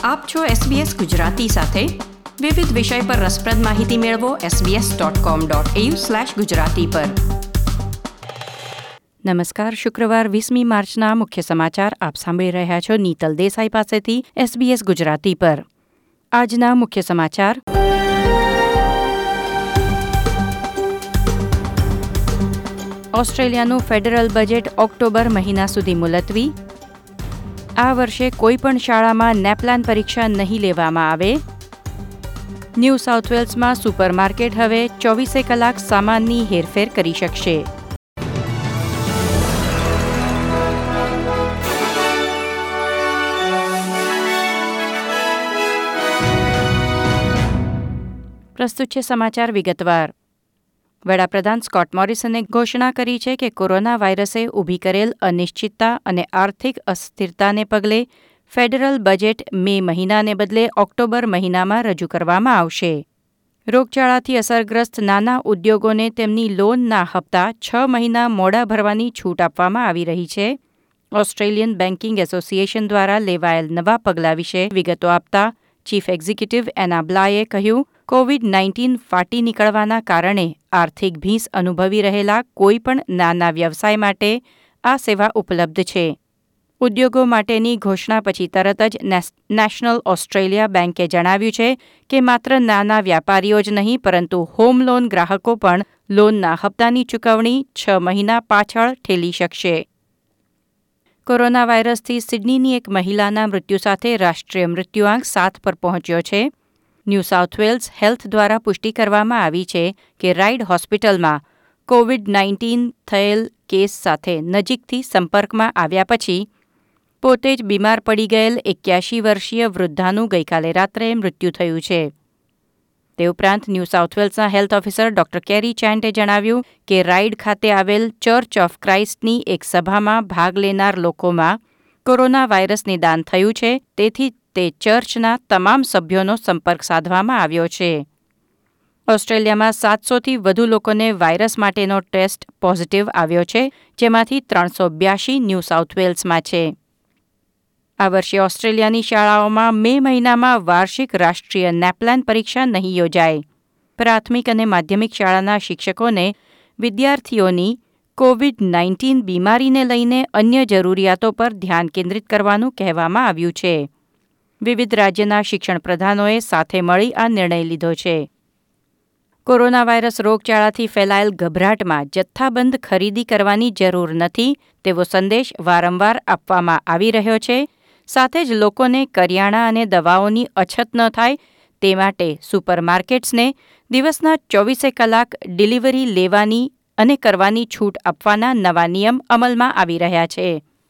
આપ છો SBS ગુજરાતી સાથે. વિવિધ વિષય પર રસપ્રદ માહિતી મેળવો sbs.com.au/gujarati પર. નમસ્કાર. શુક્રવાર 20મી માર્ચના મુખ્ય સમાચાર આપ સાંભળી રહ્યા છો નીતલ દેસાઈ પાસેથી SBS ગુજરાતી પર. આજના મુખ્ય સમાચાર. ઓસ્ટ્રેલિયાનું ફેડરલ બજેટ ઓક્ટોબર મહિના સુધી મુલતવી. આ વર્ષે કોઈપણ શાળામાં નેપલાન પરીક્ષા નહીં લેવામાં આવે. ન્યૂ સાઉથ વેલ્સમાં સુપરમાર્કેટ હવે 24 કલાક સામાનની હેરફેર કરી શકશે. પ્રસ્તુત છે સમાચાર વિગતવાર. વડાપ્રધાન સ્કોટ મોરિસને ઘોષણા કરી છે કે કોરોના વાયરસે ઊભી કરેલ અનિશ્ચિતતા અને આર્થિક અસ્થિરતાને પગલે ફેડરલ બજેટ મે મહિનાને બદલે ઓક્ટોબર મહિનામાં રજૂ કરવામાં આવશે. રોગચાળાથી અસરગ્રસ્ત નાના ઉદ્યોગોને તેમની લોનના હપ્તા 6 મહિના મોડા ભરવાની છૂટ આપવામાં આવી રહી છે. ઓસ્ટ્રેલિયન બેન્કિંગ એસોસિએશન દ્વારા લેવાયેલ નવા પગલાં વિશે વિગતો આપતા ચીફ એક્ઝિક્યુટિવ એના બ્લાયે કહ્યું, કોવિડ-19 ફાટી નીકળવાના કારણે આર્થિક ભીંસ અનુભવી રહેલા કોઈપણ નાના વ્યવસાય માટે આ સેવા ઉપલબ્ધ છે. ઉદ્યોગો માટેની ઘોષણા પછી તરત જ નેશનલ ઓસ્ટ્રેલિયા બેન્કે જણાવ્યું છે કે માત્ર નાના વ્યાપારીઓ જ નહીં પરંતુ હોમ લોન ગ્રાહકો પણ લોનના હપ્તાની ચૂકવણી 6 મહિના પાછળ ઠેલી શકશે. કોરોના વાયરસથી સિડનીની એક મહિલાના મૃત્યુ સાથે રાષ્ટ્રીય મૃત્યુઆંક 7 પર પહોંચ્યો છે. ન્યૂ સાઉથ વેલ્સ હેલ્થ દ્વારા પુષ્ટિ કરવામાં આવી છે કે રાઇડ હોસ્પિટલમાં કોવિડ-19 થયેલ કેસ સાથે નજીકથી સંપર્કમાં આવ્યા પછી પોતે જ બીમાર પડી ગયેલ 81 વર્ષીય વૃદ્ધાનું ગઈકાલે રાત્રે મૃત્યુ થયું છે. તે ઉપરાંત ન્યૂ સાઉથ વેલ્સના હેલ્થ ઓફિસર ડોક્ટર કેરી ચેન્ટે જણાવ્યું કે રાઇડ ખાતે આવેલ ચર્ચ ઓફ ક્રાઇસ્ટની એક સભામાં ભાગ લેનાર લોકોમાં કોરોના વાયરસ નિદાન થયું છે, તેથી તે ચર્ચના તમામ સભ્યોનો સંપર્ક સાધવામાં આવ્યો છે. ઓસ્ટ્રેલિયામાં 700થી વધુ લોકોને વાયરસ માટેનો ટેસ્ટ પોઝિટિવ આવ્યો છે, જેમાંથી 382 ન્યૂ સાઉથ વેલ્સમાં છે. આ વર્ષે ઓસ્ટ્રેલિયાની શાળાઓમાં મે મહિનામાં વાર્ષિક રાષ્ટ્રીય નેપલાન પરીક્ષા નહીં યોજાય. પ્રાથમિક અને માધ્યમિક શાળાના શિક્ષકોને વિદ્યાર્થીઓની કોવિડ-19 બીમારીને લઈને અન્ય જરૂરિયાતો પર ધ્યાન કેન્દ્રિત કરવાનું કહેવામાં આવ્યું છે. વિવિધ રાજ્યના શિક્ષણ પ્રધાનોએ સાથે મળી આ નિર્ણય લીધો છે. કોરોના વાયરસ રોગચાળાથી ફેલાયેલ ગભરાટમાં જથ્થાબંધ ખરીદી કરવાની જરૂર નથી તેવો સંદેશ વારંવાર આપવામાં આવી રહ્યો છે. સાથે જ લોકોને કરિયાણા અને દવાઓની અછત ન થાય તે માટે સુપરમાર્કેટ્સને દિવસના 24 કલાક ડિલિવરી લેવાની અને કરવાની છૂટ આપવાના નવા નિયમ અમલમાં આવી રહ્યા છે.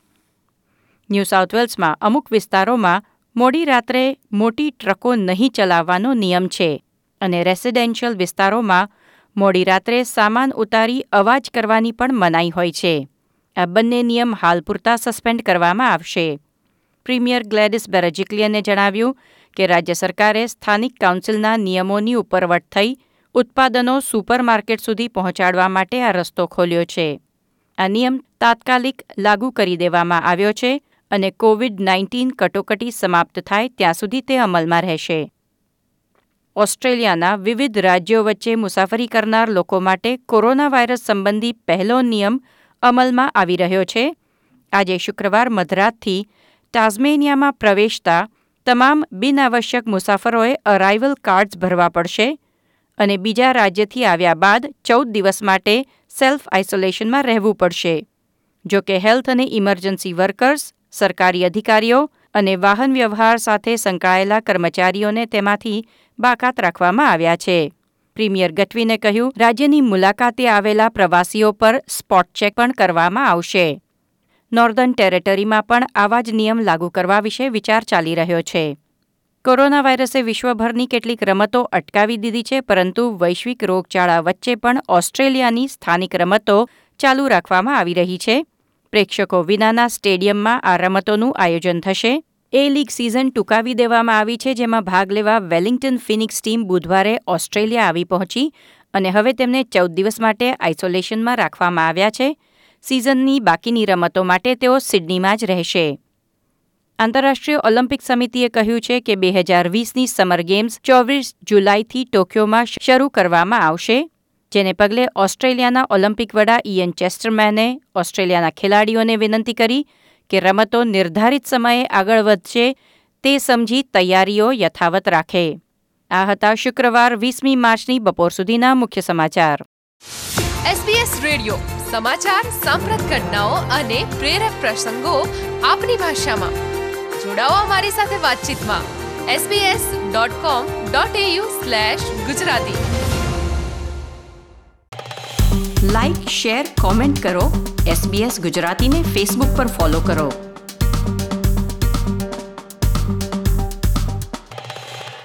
ન્યૂ સાઉથ વેલ્સમાં અમુક વિસ્તારોમાં મોડી રાત્રે મોટી ટ્રકો નહીં ચલાવવાનો નિયમ છે અને રેસિડેન્શિયલ વિસ્તારોમાં મોડી રાત્રે સામાન ઉતારી અવાજ કરવાની પણ મનાઈ હોય છે. આ બંને નિયમ હાલ પૂરતા સસ્પેન્ડ કરવામાં આવશે. પ્રીમિયર ગ્લેડિસ બેરેજિક્લિયને જણાવ્યું કે રાજ્ય સરકારે સ્થાનિક કાઉન્સિલના નિયમોની ઉપરવટ થઈ ઉત્પાદનો સુપરમાર્કેટ સુધી પહોંચાડવા માટે આ રસ્તો ખોલ્યો છે. આ નિયમ તાત્કાલિક લાગુ કરી દેવામાં આવ્યો છે અને કોવિડ-19 કટોકટી સમાપ્ત થાય ત્યાં સુધી તે અમલમાં રહેશે. ઓસ્ટ્રેલિયાના વિવિધ રાજ્યો વચ્ચે મુસાફરી કરનાર લોકો માટે કોરોના વાયરસ સંબંધી પહેલો નિયમ અમલમાં આવી રહ્યો છે. આજે શુક્રવાર મધરાતથી ટાસ્મેનિયામાં પ્રવેશતા તમામ બિનઆવશ્યક મુસાફરોએ અરાઇવલ કાર્ડ્સ ભરવા પડશે અને બીજા રાજ્યથી આવ્યા બાદ 14 દિવસ માટે સેલ્ફ આઇસોલેશનમાં રહેવું પડશે. જો કે હેલ્થ અને ઇમરજન્સી વર્કર્સ, સરકારી અધિકારીઓ અને વાહન વ્યવહાર સાથે સંકળાયેલા કર્મચારીઓને તેમાંથી બાકાત રાખવામાં આવ્યા છે. પ્રીમિયર ગટવીને કહ્યું, રાજ્યની મુલાકાતે આવેલા પ્રવાસીઓ પર સ્પોટ ચેક પણ કરવામાં આવશે. નોર્ધન ટેરેટરીમાં પણ આવા જ નિયમ લાગુ કરવા વિશે વિચાર ચાલી રહ્યો છે. કોરોના વાયરસે વિશ્વભરની કેટલીક રમતો અટકાવી દીધી છે, પરંતુ વૈશ્વિક રોગચાળા વચ્ચે પણ ઓસ્ટ્રેલિયાની સ્થાનિક રમતો ચાલુ રાખવામાં આવી રહી છે. પ્રેક્ષકો વિનાના સ્ટેડિયમમાં આ રમતોનું આયોજન થશે. એ-લીગ સિઝન ટૂંકાવી દેવામાં આવી છે, જેમાં ભાગ લેવા વેલિંગ્ટન ફિનિક્સ ટીમ બુધવારે ઓસ્ટ્રેલિયા આવી પહોંચી અને હવે તેમને 14 દિવસ માટે આઇસોલેશનમાં રાખવામાં આવ્યા છે. સિઝનની બાકીની રમતો માટે તેઓ સિડનીમાં જ રહેશે. આંતરરાષ્ટ્રીય ઓલિમ્પિક સમિતિએ કહ્યું છે કે 2020ની સમર ગેમ્સ 24 જુલાઈથી ટોક્યોમાં શરૂ કરવામાં આવશે, જેને પગલે ઓસ્ટ્રેલિયાના ઓલિમ્પિક વડા ઇયન ચેસ્ટરમેને ઓસ્ટ્રેલિયાના ખેલાડીઓને વિનંતી કરી કે રમતો નિર્ધારિત સમયે આગળ વધશે તે સમજી તૈયારીઓ યથાવત રાખે. આ હતા શુક્રવાર 20મી માર્ચની બપોર સુધીના મુખ્ય સમાચાર. SBS રેડિયો સમાચાર, સાંપ્રત ઘટનાઓ અને પ્રેરક પ્રસંગો આપની ભાષામાં. જોડાઓ અમારી સાથે વાતચીતમાં sbs.com.au/gujarati. લાઇક, શેર, કોમેન્ટ કરો. SBS ગુજરાતીને ફેસબુક પર ફોલો કરો.